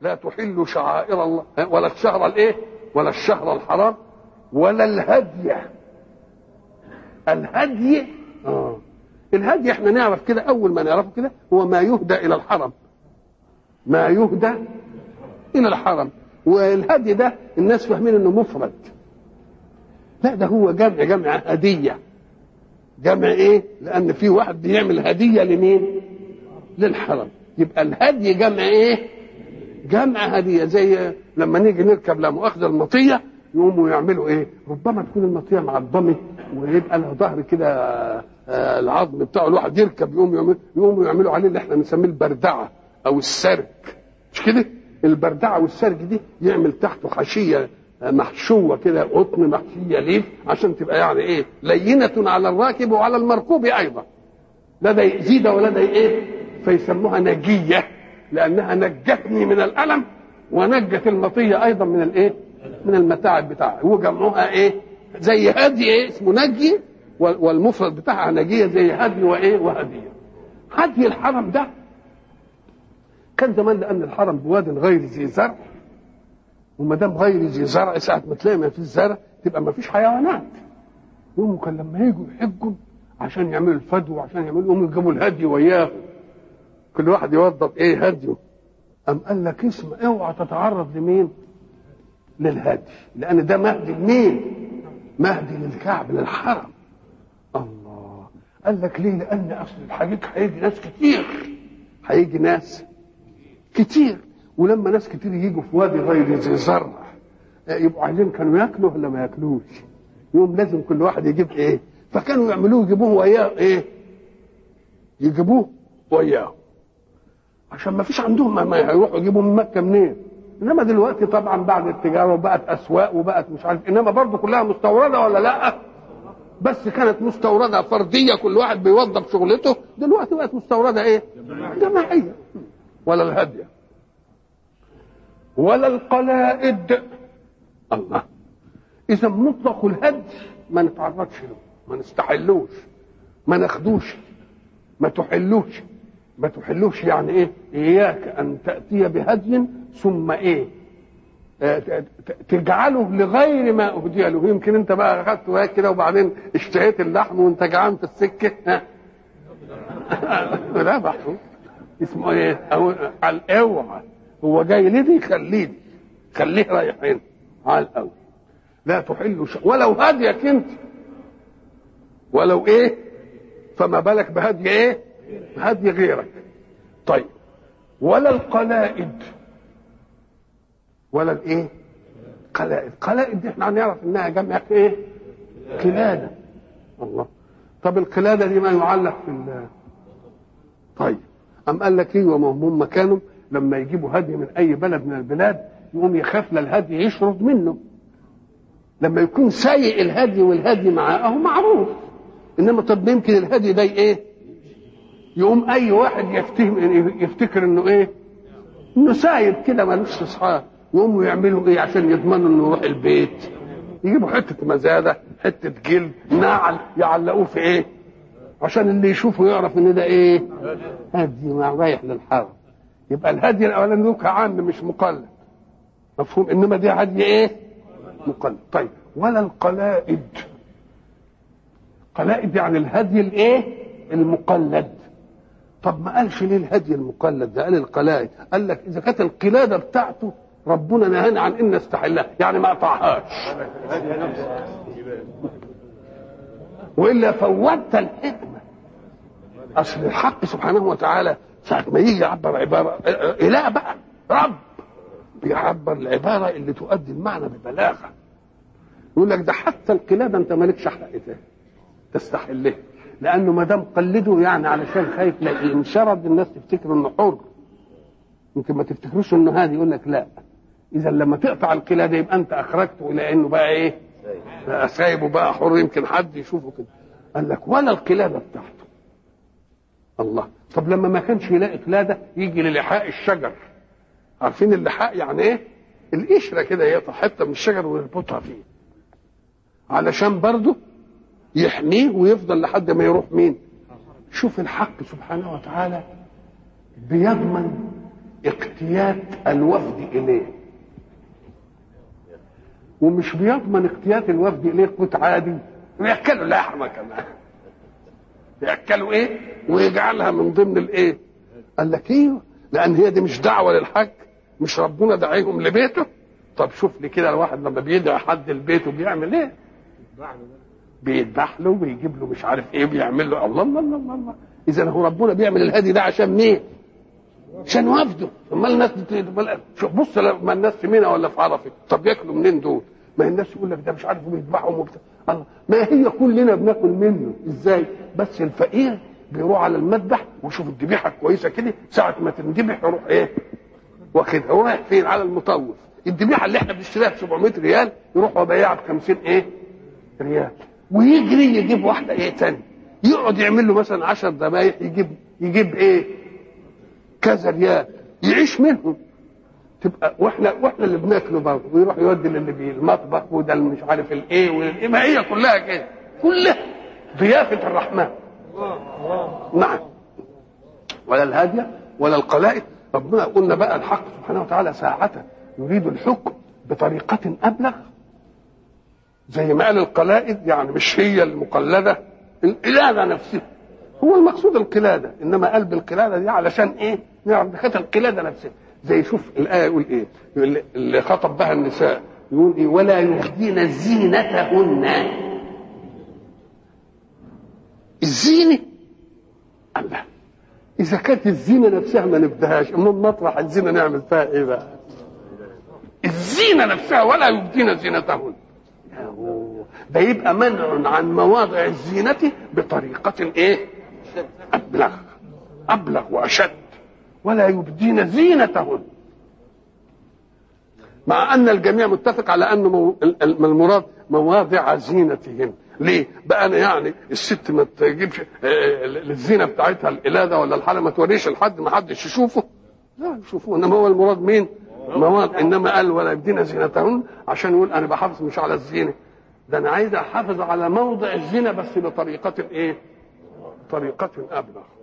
لا تحل شعائر الله ولا الشهر الايه ولا الشهر الحرام ولا الهدي. الهدي الهدي احنا نعرف كده، اول ما نعرفه كده هو ما يهدى الى الحرم، ما يهدى الى الحرم. والهدي ده الناس فاهمين انه مفرد، لا ده هو جمع هديه. جمع ايه؟ لان في واحد بيعمل هديه لمين؟ للحرم. يبقى الهدي جمع ايه؟ جمع هديه. زي لما نيجي نركب لا مؤاخذه المطيه، يقوموا يعملوا ايه؟ ربما تكون المطيه معضمه ويبقى لها ظهر كده، العظم بتاعه الواحد يركب يقوموا يعملوا عليه اللي احنا بنسميه البردعه او السرج، مش كده؟ البردعه والسرج دي يعمل تحته حشيه محشوه كده، قطن محشيه ليف، عشان تبقى يعني ايه؟ لينه على الراكب وعلى المركوب ايضا، لا ده يزيد ولا ده ايه؟ فيسموها نجيه، لانها نجتني من الالم ونجت المطيه ايضا من الايه؟ من المتاعب بتاعها. هو جمعوها ايه؟ زي هدي ايه؟ اسمه نجي، والمفرد بتاعها نجيه زي هدي وايه؟ وهديه. هدي الحرم ده كان زمان، لان الحرم بواد غير ذي زرع، وما دام غير ذي زرع ساعه ما تلاقي ما فيش زرع تبقى ما فيش حيوانات. يقوموا كان لما يجوا يحجوا عشان يعملوا الفدو وعشان يعملوا، يقوموا يجيبوا الهدي وياه، كل واحد يوضب ايه؟ هديه. قام قال لك اسم اوعى تتعرض لمين؟ للهدي، لان ده مهدي لمين؟ مهدي للكعب، للحرم. الله. قال لك ليه؟ لان اصل الحقيقه هيجي ناس كتير، هيجي ناس كتير، ولما ناس كتير يجوا في وادي غير ذي زرع يبقوا عايزين كانوا ياكلوا ولا ما ياكلوش؟ يوم لازم كل واحد يجيب ايه؟ فكانوا يعملوه يجيبوه وياه ايه؟ يجيبوه وياه عشان ما فيش عندهم، ما هيروحوا يجيبوا من مكه منين؟ انما دلوقتي طبعا بعد التجاره وبقت اسواق وبقت مش عارف، انما برضه كلها مستورده ولا لا؟ بس كانت مستورده فرديه، كل واحد بيوظف شغلته. دلوقتي بقت مستورده ايه؟ جماعيه. ولا الهديه ولا القلائد. الله. اذا مطلق الهدي ما نتعرضش له، ما نستحلوش، ما ناخدوش، ما تحلوش. ما تحلوش يعني ايه؟ اياك ان تاتي بهدي ثم ايه؟ تجعله لغير ما اهدي له. يمكن انت بقى اخذت وياك كده وبعدين اشتهيت اللحم وانت جعان في السكه، لا بحثه اسمه ايه؟ او على الاوعى، هو جاي لدي خليه رايح هنا على الاول. لا تحل ولو هديك انت، ولو ايه؟ فما بالك بهدي ايه؟ هدي غيرك. طيب ولا القلائد. ولا الايه؟ قلائد دي احنا هنعرف انها جمع ايه؟ قلاده. الله. طب القلاده دي ما يعلق في طيب أم قال لك ايوه، ما هم كانوا لما يجيبوا هدي من اي بلد من البلاد يقوم يخاف الهدي يشرد منه. لما يكون سايق الهدي والهدي معاه معروف، انما طب يمكن الهدي ده ايه؟ يقوم اي واحد يفتكر انه ايه؟ انه سايب كده ملوش اصحاب، يقوموا يعملوا ايه عشان يضمنوا انه يروح البيت؟ يجيبوا حته مزاده، حته جلد، نعل، يعلقوه في ايه؟ عشان اللي يشوفه يعرف ان ده ايه؟ هدي ما رايح للحرم. يبقى الهدي الاولاني له عام مش مقلد، مفهوم؟ انما دي هدي ايه؟ مقلد. طيب ولا القلائد. قلائد يعني الهدي الايه؟ المقلد. طب ما قالش ليه الهدي المقلد ده؟ قال القلائد. قال لك اذا كانت القلاده بتاعته ربنا نهانا عن ان نستحلها، يعني ما قطعهاش، والا فوتت الحكمه. اصل الحق سبحانه وتعالى ساعه ما يجي يعبر عباره اله بقى رب، بيعبر العباره اللي تؤدي المعنى ببلاغه. يقول لك ده حتى القلاده انت مالكش حق تستحلها، لانه ما دام قلده يعني علشان خايف لا انشرد الناس تفتكر انه حر، يمكن ما تفتكروش انه هادي. يقول لك لا، اذا لما تقطع القلاده يبقى انت اخرجته الى انه بقى ايه؟ سايبه بقى حر، يمكن حد يشوفه كده. قال لك ولا القلاده بتاعته. الله. طب لما ما كانش يلاقي قلاده يجي للحاء الشجر. عارفين اللحاء يعني ايه؟ القشره كده، يقطع حته من الشجر ويربطها فيه علشان برضه يحميه ويفضل لحد ما يروح مين؟ شوف الحق سبحانه وتعالى بيضمن اقتياد الوفد اليه، ومش بيضمن اقتياد الوفد اليه قوت عادي، وياكلوا لحمه كمان، ياكلوا ايه ويجعلها من ضمن الايه. قال لك ايوه، لان هي دي مش دعوه للحج، مش ربنا دعيهم لبيته. طب شوف لي كده الواحد لما بيدعي حد لبيته بيعمل ايه؟ بيذبح له ويجيب له مش عارف ايه، بيعمل له الله الله الله الله. اذا هو ربنا بيعمل الهدي ده عشان مين؟ عشان وفده. امال الناس شوف بص لما الناس في منى ولا في عرفه، طب ياكلوا منين دول؟ ما الناس يقول لك ده مش عارف بيذبحهم وبتاع الله، ما هي كلنا بناكل منه ازاي؟ بس الفقير بيروح على المذبح ويشوف الذبيحه كويسه كده، ساعه ما تنذبح يروح ايه؟ واخدها ورايح فين؟ على المطوف. الذبيحه اللي احنا بنشتريها ب 700 ريال يروح وبيعها ب 50 ايه؟ ريال، ويجري يجيب واحده ايه تاني، يقعد يعمل له مثلا 10 ذبايح، يجيب ايه؟ كذا ريال يعيش منهم. تبقى واحنا اللي بناكله برضه، ويروح يودي للي بيه المطبخ وده اللي مش عارف الايه والايه، ما هي كلها كده، كلها ضيافه الرحمن. نعم. ولا الهاديه ولا القلائد. ربنا قلنا بقى الحق سبحانه وتعالى ساعة يريد الحكم بطريقة أبلغ، زي ما قال القلائد، يعني مش هي المقلدة، القلادة نفسها هو المقصود القلادة، إنما قلب القلادة دي علشان إيه؟ نعرف دخلت القلادة نفسها. زي شوف الآية يقول إيه اللي خطب بها النساء، يقول إيه؟ ولا يبدين زينتهن. الزينة الله، إذا كانت الزينة نفسها ما نبدهاش، أمال مطرح الزينة نعمل فيها إيه بقى؟ الزينة نفسها ولا يبدين زينتهن، ده يبقى منع عن مواضع الزينة بطريقة إيه؟ أبلغ وأشد. ولا يبدين زينتهن، مع أن الجميع متفق على أن المراد مواضع زينتهن. ليه؟ بقى أنا يعني الست ما تجيبش الزينة بتاعتها القلادة ولا الحالة، ما توريش لحد ما حدش يشوفه، لا يشوفوه. إنما هو المراد مين؟ مواد. إنما قال ولا يبدين زينتهن عشان يقول أنا بحافظ مش على الزينة، ده أنا عايز أحافظ على موضع الزينة بس بطريقة إيه؟ طريقة أبلغ.